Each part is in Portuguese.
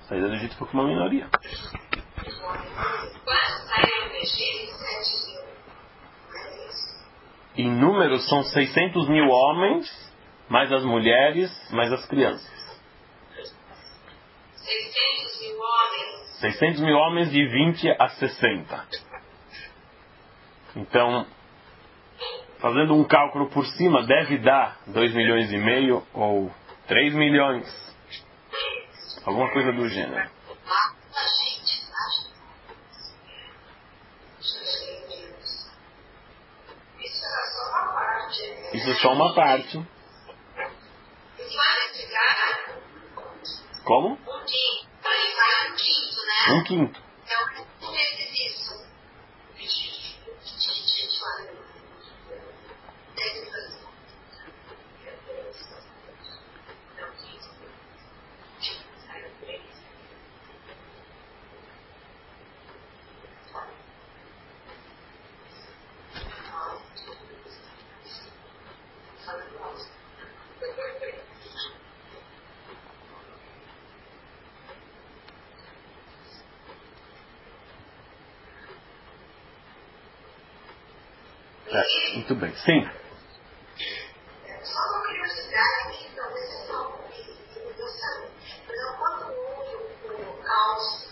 saída do Egito foi com uma minoria. Quantos saíram do Egito? 7 mil. Em número são 600 mil homens, mais as mulheres, mais as crianças. 600 mil homens. 600 mil homens de 20 a 60. Então, fazendo um cálculo por cima, deve dar 2 milhões e meio ou 3 milhões. Alguma coisa do gênero. Isso é só uma parte. Como? Um quinto. Um quinto, né? Um quinto. Então, por vezes isso. 20 anos. 10 anos. Muito bem. Sim. Só uma curiosidade que talvez seja uma observação. Quando houve o caos,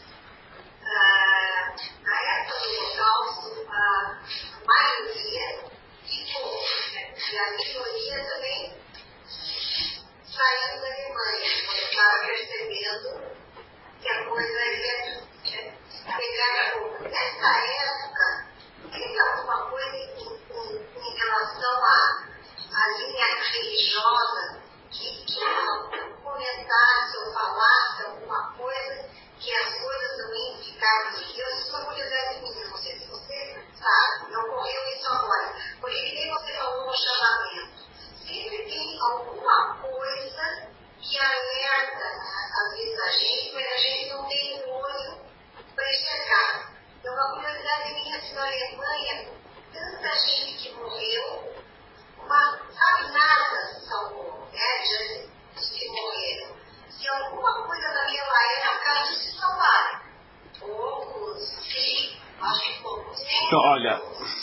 na época do caos, a maioria ficou, e a minoria também saiu da Alemanha, quando estava percebendo que a coisa ia pegar fogo. Nessa época, teve alguma coisa em relação à linha religiosa que comentasse ou falasse alguma coisa que as coisas também ficaram de Deus. Isso é uma curiosidade minha, não sei se você sabe, não ocorreu isso agora. Porque nem você falou no chamamento. Sempre tem alguma coisa que alerta às vezes a gente, mas a gente não tem o olho para enxergar. Então, uma curiosidade minha, assim, na Alemanha, tanta gente que morreu, sabe, nada salvou, né, diante dos que morreram. Se alguma coisa naquela época se salvaram, poucos, sim, acho que poucos. Então, olha,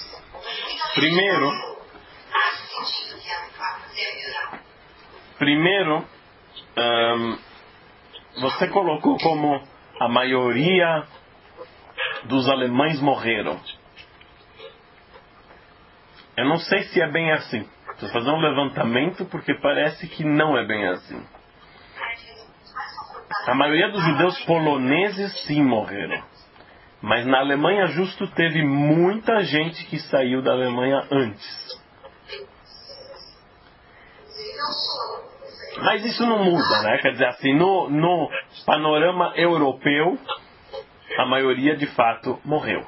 primeiro, você colocou como a maioria dos alemães morreram. Eu não sei se é bem assim. Estou fazendo um levantamento porque parece que não é bem assim. A maioria dos judeus poloneses sim morreram. Mas na Alemanha justo teve muita gente que saiu da Alemanha antes. Mas isso não muda, né? Quer dizer assim, no panorama europeu, a maioria de fato morreu.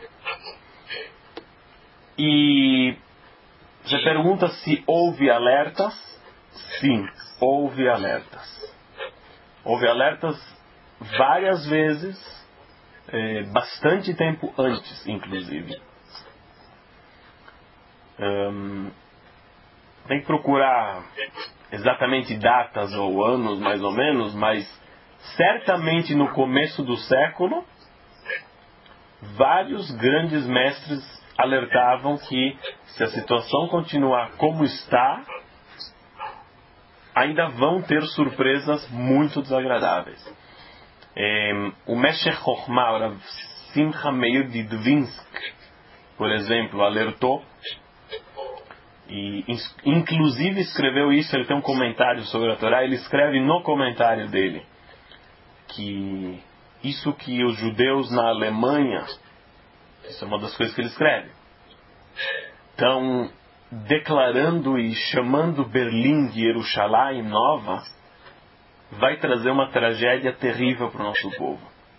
E você pergunta se houve alertas? Sim, houve alertas. Houve alertas várias vezes, bastante tempo antes, inclusive. Tem que procurar exatamente datas ou anos, mais ou menos, mas certamente no começo do século, vários grandes mestres alertavam que se a situação continuar como está, ainda vão ter surpresas muito desagradáveis. O Meshech Chochmah, o Simcha Meir de Dvinsk, por exemplo, alertou e inclusive escreveu isso. Ele tem um comentário sobre a Torá. Ele escreve no comentário dele que isso que os judeus na Alemanha, isso é uma das coisas que ele escreve, estão declarando e chamando Berlim de Jerusalém nova, vai trazer uma tragédia terrível para o nosso povo.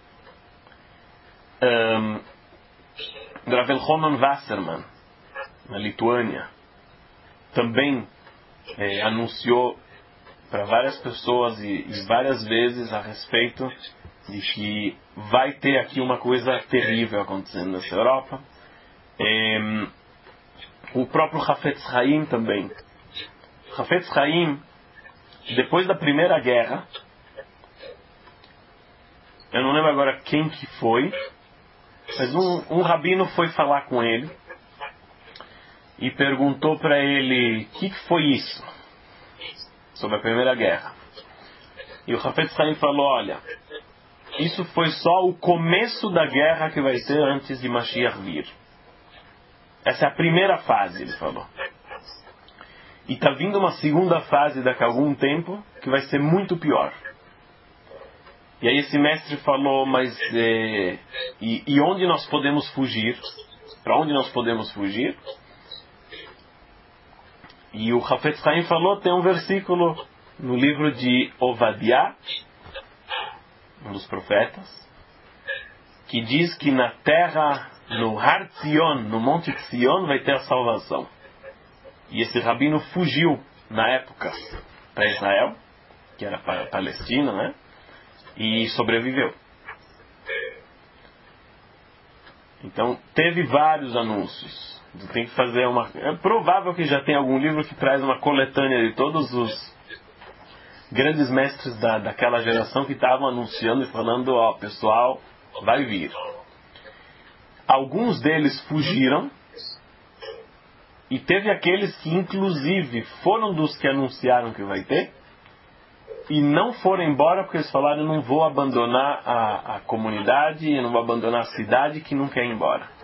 Rav Elchanan Wasserman, na Lituânia, também anunciou para várias pessoas e várias vezes a respeito de que vai ter aqui uma coisa terrível acontecendo nessa Europa. O próprio Hafetz Haim também. Hafetz Haim, depois da Primeira Guerra, Eu não lembro agora quem que foi, mas um rabino foi falar com ele e perguntou para ele o que foi isso sobre a Primeira Guerra. E o Hafetz Haim falou: olha, isso foi só o começo da guerra que vai ter antes de Mashiach vir. Essa é a primeira fase, ele falou. E está vindo uma segunda fase daqui a algum tempo que vai ser muito pior. E aí esse mestre falou: mas e onde nós podemos fugir? Para onde nós podemos fugir? E o Hafetz Haim falou: tem um versículo no livro de Ovadiah, um dos profetas, que diz que na terra, no Har Tzion, no Monte Tzion, vai ter a salvação. E esse rabino fugiu na época para Israel, que era para a Palestina, né? E sobreviveu. Então teve vários anúncios. Tem que fazer uma. É provável que já tem algum livro que traz uma coletânea de todos os grandes mestres daquela geração que estavam anunciando e falando: ó, pessoal, vai vir. Alguns deles fugiram. E teve aqueles que inclusive foram dos que anunciaram que vai ter e não foram embora porque eles falaram: eu não vou abandonar a comunidade, eu não vou abandonar a cidade, que não quer ir embora.